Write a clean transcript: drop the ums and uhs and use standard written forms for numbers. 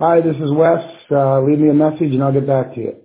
Hi, this is Wes. Leave me a message and I'll get back to you.